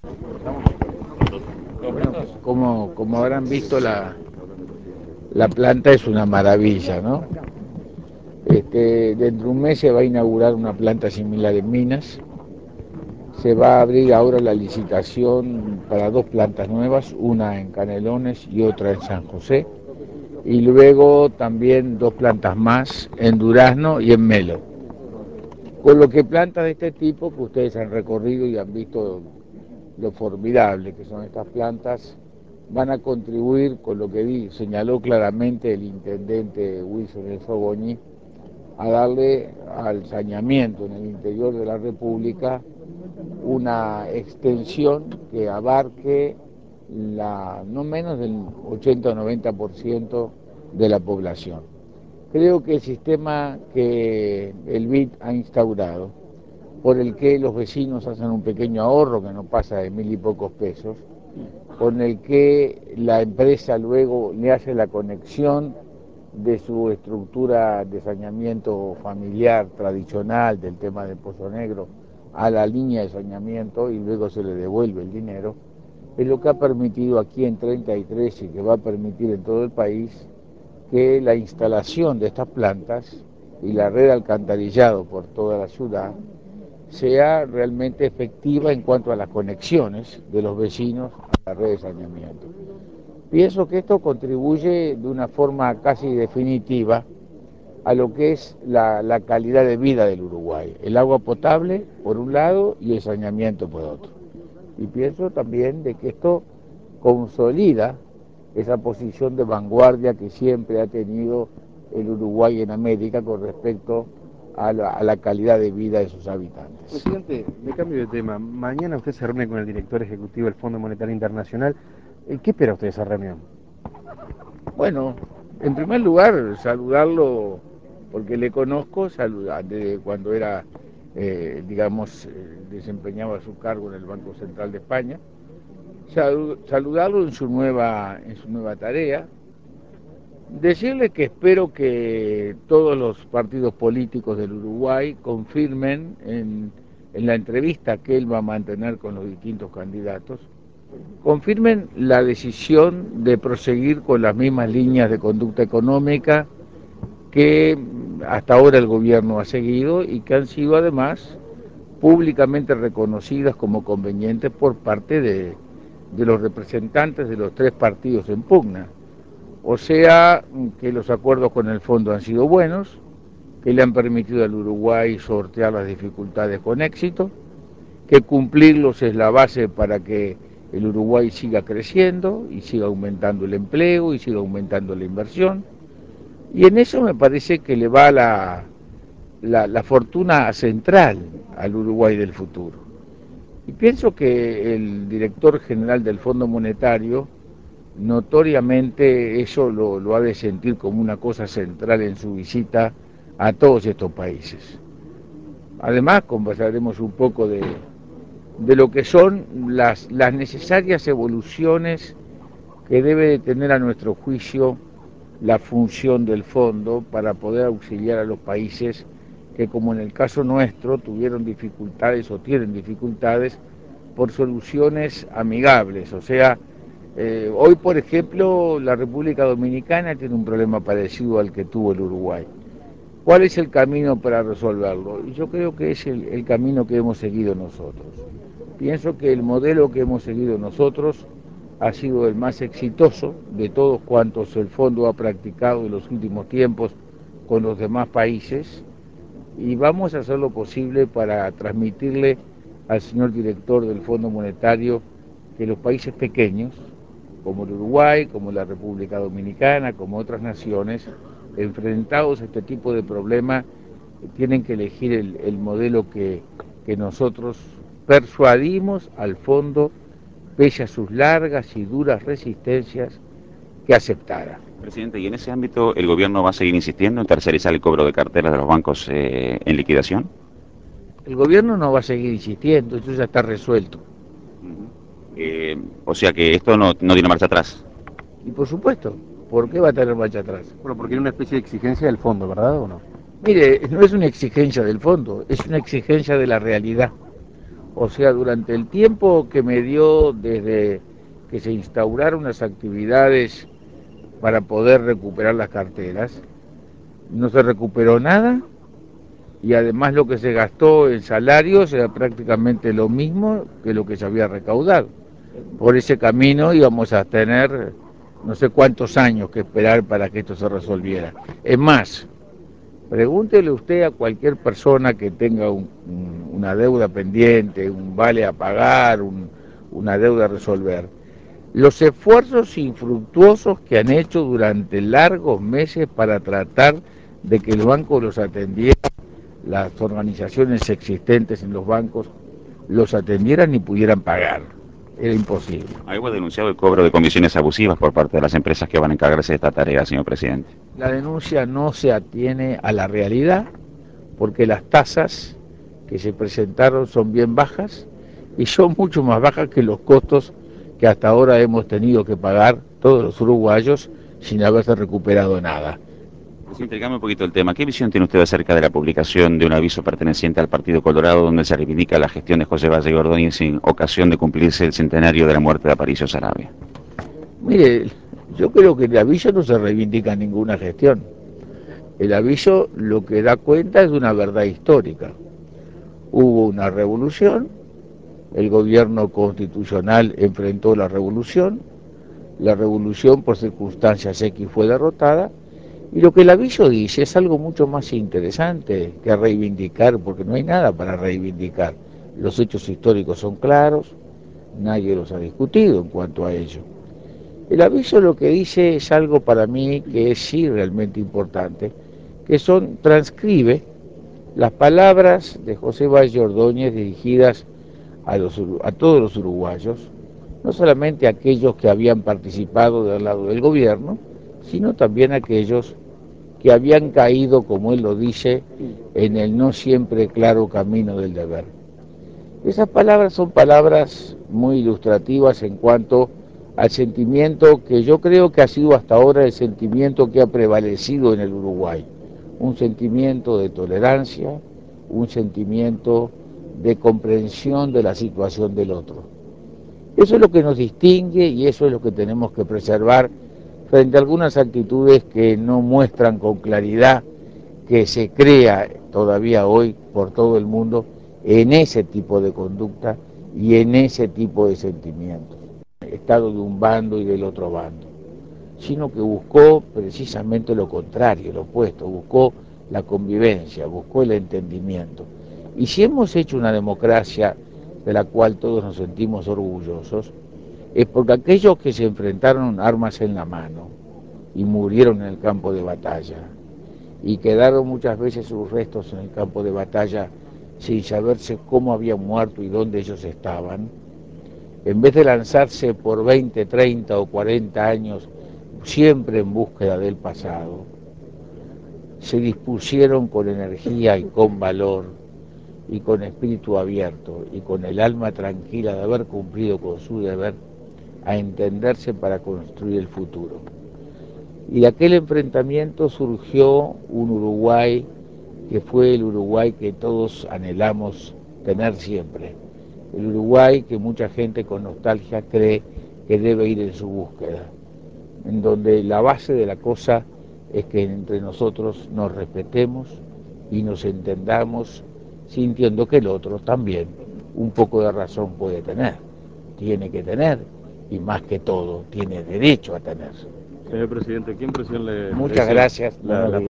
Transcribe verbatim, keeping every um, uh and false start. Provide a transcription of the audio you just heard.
Bueno, como, como habrán visto, la, la planta es una maravilla, ¿no? Este, dentro de un mes se va a inaugurar una planta similar en Minas. Se va a abrir ahora la licitación para dos plantas nuevas, una en Canelones y otra en San José. Y luego también dos plantas más en Durazno y en Melo. Con lo que plantas de este tipo, que ustedes han recorrido y han visto lo formidable que son estas plantas, van a contribuir con lo que di, señaló claramente el intendente Wilson El Fogoñi, a darle al saneamiento en el interior de la República una extensión que abarque la, no menos del ochenta o noventa por ciento de la población. Creo que el sistema que el B I D ha instaurado, por el que los vecinos hacen un pequeño ahorro que no pasa de mil y pocos pesos, con el que la empresa luego le hace la conexión de su estructura de saneamiento familiar tradicional del tema del Pozo Negro a la línea de saneamiento y luego se le devuelve el dinero, es lo que ha permitido aquí en treinta y tres y que va a permitir en todo el país que la instalación de estas plantas y la red de alcantarillado por toda la ciudad sea realmente efectiva en cuanto a las conexiones de los vecinos a la red de saneamiento. Pienso que esto contribuye de una forma casi definitiva a lo que es la, la calidad de vida del Uruguay, el agua potable por un lado y el saneamiento por otro. Y pienso también de que esto consolida esa posición de vanguardia que siempre ha tenido el Uruguay en América con respecto a la, a la calidad de vida de sus habitantes. Presidente, me cambio de tema. Mañana usted se reúne con el director ejecutivo del Fondo Monetario Internacional. Eh, ¿Qué espera usted de esa reunión? Bueno, en primer lugar, saludarlo porque le conozco desde cuando era, eh, digamos, eh, desempeñaba su cargo en el Banco Central de España. Saludarlo en su nueva, en su nueva tarea. Decirle que espero que todos los partidos políticos del Uruguay confirmen en, en la entrevista que él va a mantener con los distintos candidatos, confirmen la decisión de proseguir con las mismas líneas de conducta económica que hasta ahora el gobierno ha seguido y que han sido además públicamente reconocidas como convenientes por parte de, de los representantes de los tres partidos en pugna. O sea, que los acuerdos con el fondo han sido buenos, que le han permitido al Uruguay sortear las dificultades con éxito, que cumplirlos es la base para que el Uruguay siga creciendo y siga aumentando el empleo y siga aumentando la inversión. Y en eso me parece que le va la, la, la fortuna central al Uruguay del futuro. Y pienso que el director general del Fondo Monetario notoriamente eso lo, lo ha de sentir como una cosa central en su visita a todos estos países. Además, conversaremos un poco de, de lo que son las, las necesarias evoluciones que debe de tener a nuestro juicio la función del fondo para poder auxiliar a los países que, como en el caso nuestro, tuvieron dificultades o tienen dificultades por soluciones amigables. O sea, eh, hoy, por ejemplo, la República Dominicana tiene un problema parecido al que tuvo el Uruguay. ¿Cuál es el camino para resolverlo? Y yo creo que es el, el camino que hemos seguido nosotros. Pienso que el modelo que hemos seguido nosotros ha sido el más exitoso de todos cuantos el fondo ha practicado en los últimos tiempos con los demás países y vamos a hacer lo posible para transmitirle al señor director del Fondo Monetario que los países pequeños, como el Uruguay, como la República Dominicana, como otras naciones, enfrentados a este tipo de problemas, tienen que elegir el, el modelo que, que nosotros persuadimos al fondo, pese a sus largas y duras resistencias, que aceptara. Presidente, ¿y en ese ámbito el gobierno va a seguir insistiendo en tercerizar el cobro de carteras de los bancos eh, en liquidación? El gobierno no va a seguir insistiendo, eso ya está resuelto. Eh, o sea que esto no, no tiene marcha atrás. Y por supuesto, ¿por qué va a tener marcha atrás? Bueno, porque era una especie de exigencia del fondo, ¿verdad o no? Mire, no es una exigencia del fondo, es una exigencia de la realidad. O sea, durante el tiempo que me dio desde que se instauraron las actividades para poder recuperar las carteras, no se recuperó nada y además lo que se gastó en salarios era prácticamente lo mismo que lo que se había recaudado. Por ese camino íbamos a tener no sé cuántos años que esperar para que esto se resolviera. Es más, pregúntele usted a cualquier persona que tenga un, un, una deuda pendiente, un vale a pagar, un, una deuda a resolver. Los esfuerzos infructuosos que han hecho durante largos meses para tratar de que el banco los atendiera, las organizaciones existentes en los bancos los atendieran y pudieran pagar. Era imposible. Algo ha denunciado el cobro de comisiones abusivas por parte de las empresas que van a encargarse de esta tarea, señor presidente. La denuncia no se atiene a la realidad porque las tasas que se presentaron son bien bajas y son mucho más bajas que los costos que hasta ahora hemos tenido que pagar todos los uruguayos sin haberse recuperado nada. Presidente, dígame un poquito el tema. ¿Qué visión tiene usted acerca de la publicación de un aviso perteneciente al Partido Colorado donde se reivindica la gestión de José Valle Ordóñez en ocasión de cumplirse el centenario de la muerte de Aparicio Saravia? Mire, yo creo que el aviso no se reivindica ninguna gestión. El aviso lo que da cuenta es de una verdad histórica. Hubo una revolución, el gobierno constitucional enfrentó la revolución, la revolución por circunstancias X fue derrotada, y lo que el aviso dice es algo mucho más interesante que reivindicar, porque no hay nada para reivindicar. Los hechos históricos son claros, nadie los ha discutido en cuanto a ello. El aviso lo que dice es algo para mí que es sí realmente importante, que son, transcribe las palabras de José Valle Ordóñez dirigidas a, los, a todos los uruguayos, no solamente a aquellos que habían participado del lado del gobierno, sino también a aquellos que habían caído, como él lo dice, en el no siempre claro camino del deber. Esas palabras son palabras muy ilustrativas en cuanto al sentimiento que yo creo que ha sido hasta ahora el sentimiento que ha prevalecido en el Uruguay, un sentimiento de tolerancia, un sentimiento de comprensión de la situación del otro. Eso es lo que nos distingue y eso es lo que tenemos que preservar frente a algunas actitudes que no muestran con claridad que se crea todavía hoy por todo el mundo en ese tipo de conducta y en ese tipo de sentimientos. Estado de un bando y del otro bando, sino que buscó precisamente lo contrario, lo opuesto, buscó la convivencia, buscó el entendimiento. Y si hemos hecho una democracia de la cual todos nos sentimos orgullosos, es porque aquellos que se enfrentaron armas en la mano y murieron en el campo de batalla, y quedaron muchas veces sus restos en el campo de batalla sin saberse cómo habían muerto y dónde ellos estaban, en vez de lanzarse por veinte, treinta o cuarenta años siempre en búsqueda del pasado, se dispusieron con energía y con valor y con espíritu abierto y con el alma tranquila de haber cumplido con su deber a entenderse para construir el futuro. Y de aquel enfrentamiento surgió un Uruguay que fue el Uruguay que todos anhelamos tener siempre. El Uruguay que mucha gente con nostalgia cree que debe ir en su búsqueda, en donde la base de la cosa es que entre nosotros nos respetemos y nos entendamos, sintiendo que el otro también un poco de razón puede tener, tiene que tener y más que todo tiene derecho a tener. Señor presidente, ¿qué impresión le Muchas merece gracias. la, la